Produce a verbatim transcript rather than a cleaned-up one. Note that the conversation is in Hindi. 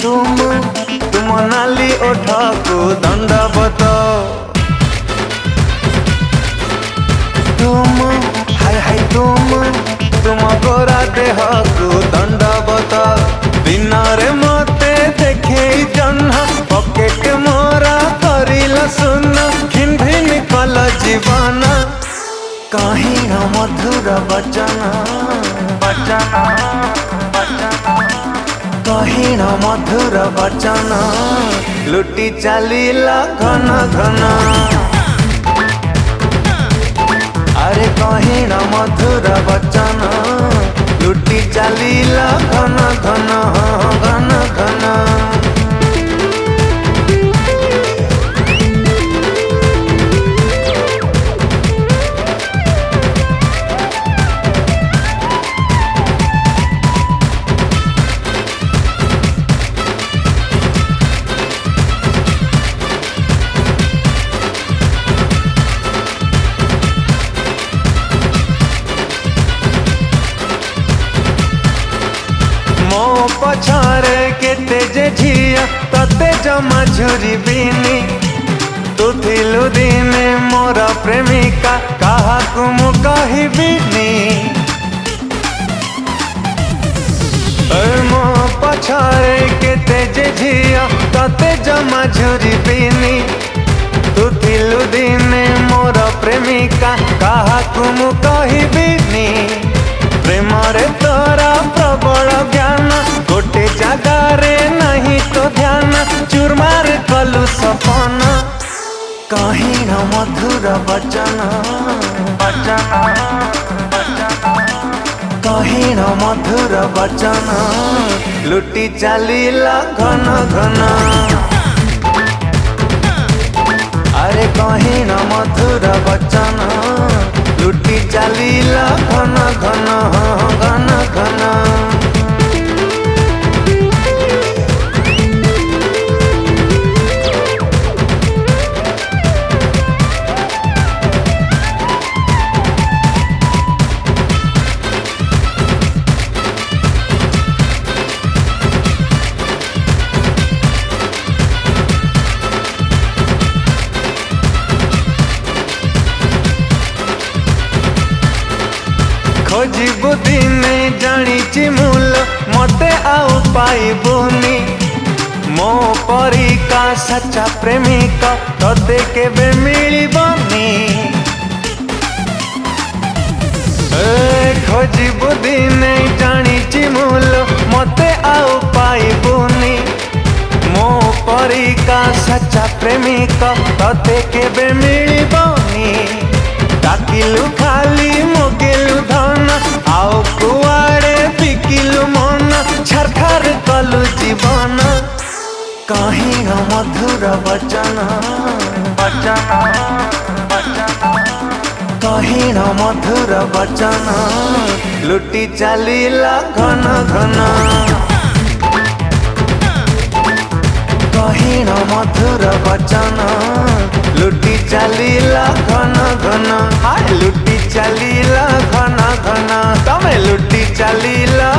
तुम तुम नाली ओठको दंडवत तुम हाय हाय तुम तुम गोरा देह को दंडवत बिना रे मते देखे जन्ह पकेट मोरा करिल सुन खिन भिन कल जीवन कहीं न मधुर वचन वचन कहीं न मधुर वचन लुटी चलीला घन घन अरे कहीं न मधुर वचन लुटी चलीला घन घन घन घन पछारे केते जे झिया तते जमा झुरी बिनी तू थिलु दिने मोर प्रेमिका कहा मु कहबिनी मो पछारे केते जे झिया तते जमा झुरी बिनी तू थिलु दिने मोर प्रेमिका कहा मु कहबिनी प्रेम रे तोरा प्रबल ज्ञान गोटे जगारे नहीं तो ध्यान चुरमार कलु सपन कहीं न मधुर वचन वचन कहीं न मधुर वचन लुटी चलीला घन घन अरे कहीं न मधुर वचन लुटी चलीला घन घन घन घन खोजिबु दिने जानी मूल मते आउ पाइबुनी मो परिका सच्चा प्रेमिका तते केबे मिलिबनी खोजिबु दिने जानी मूल मते आउ पाइबुनी मो परिका सच्चा प्रेमिका तते केबे मिलिबनी डाकिलु खाली मोगिलु धन आओ कुआड़े बिकिलु मन छरखर कलु जीवन कहीं न मधुर वचन वचन कहीं न मधुर वचन लुटी चलीला घन घन कहीं न मधुर वचन लुटी चलीला घन घन हाय लुटी चलीला घन घन तमे लुटी चलीला